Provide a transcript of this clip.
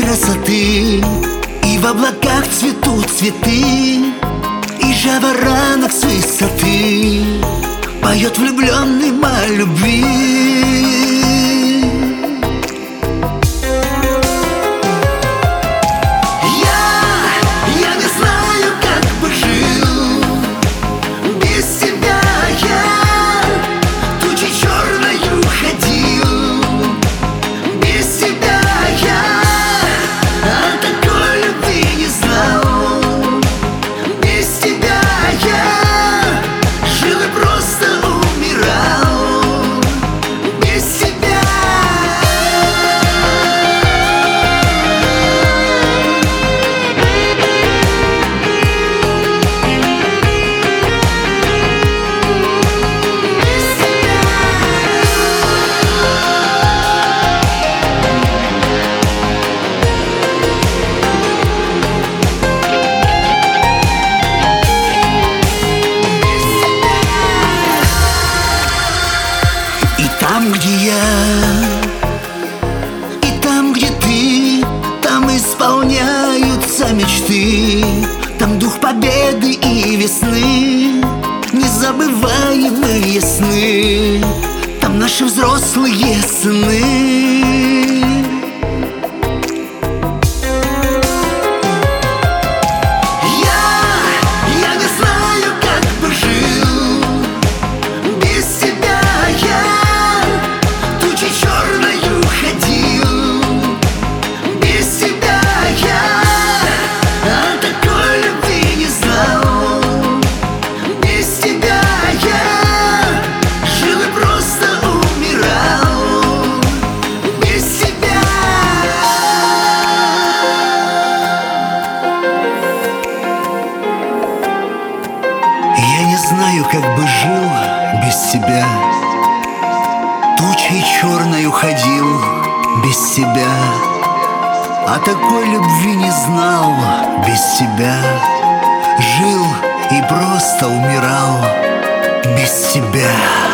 красоты, и в облаках цветут цветы, и жаворонок с высоты поет влюбленным о любви. Я не знаю, как бы жил без тебя. Я тучей черною ходил без тебя. Я о такой любви не знал. Без тебя я жил и просто умирал. Без тебя. Там, где я, и там, где ты, там исполняются мечты. Там дух победы и весны, незабываемые сны. Там наши взрослые сны. Я не знаю, как бы жил без тебя. Я тучей черною ходил без тебя. Я о такой любви не знал. Без тебя я жил и просто умирал. Без тебя. Я не знаю, как бы жил без тебя. Тучей черною ходил без тебя. А такой любви не знал без тебя. Жил и просто умирал без тебя.